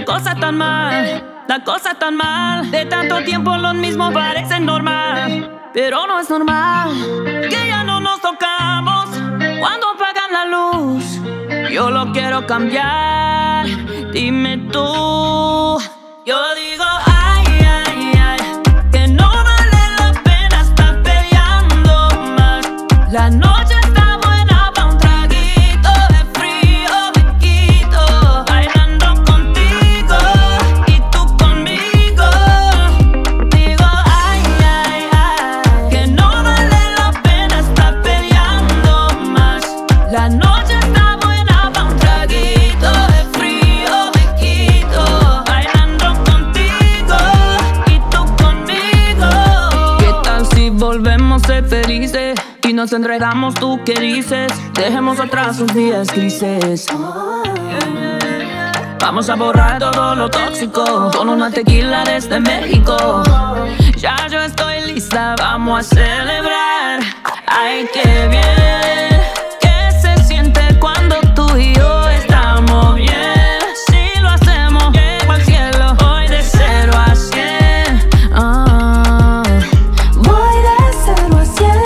cosa tan mal, la cosa tan mal. De tanto tiempo lo mismo parece normal, pero no es normal que ya no nos tocamos cuando apagan la luz. Yo lo quiero cambiar, dime tú. Yo digo ay, ay, ay, que no vale la pena estar peleando más. La noche está buena pa' un traguito de frío, me quito, bailando contigo y tú conmigo. Digo ay, ay, ay, que no vale la pena estar peleando más. La noche está buena pa' un traguito de frío, me quito, bailando contigo y tú conmigo. ¿Qué tal si volvemos a ser felices y nos entregamos? ¿Tú qué dices? Dejemos atrás los días grises. Vamos a borrar todo lo tóxico con una tequila desde México. Ya yo estoy lista, vamos a celebrar. Ay, qué bien que se siente cuando tú y yo estamos bien. Si lo hacemos, llego al cielo, voy de 0 a 100. Voy de 0 a 100.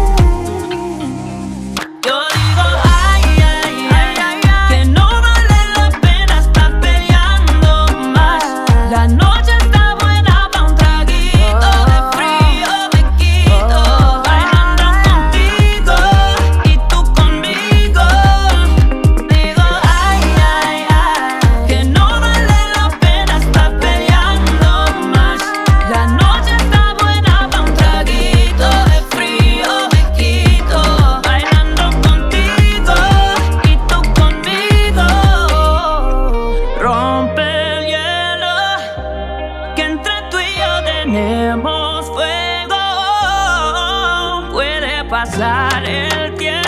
Yo digo ay, ay, ay, ay, que no vale la pena estar peleando más. La noche está buena pa' un traguito de frío, me quito, bailando contigo y tú conmigo. Digo ay, ay, ay, que no vale la pena estar peleando más. La noche está buena pa' un traguito de frío, me quito, bailando contigo y tú conmigo. Rompe el hielo, que entre tú y yo tenemos fuego. Puede pasar el tiempo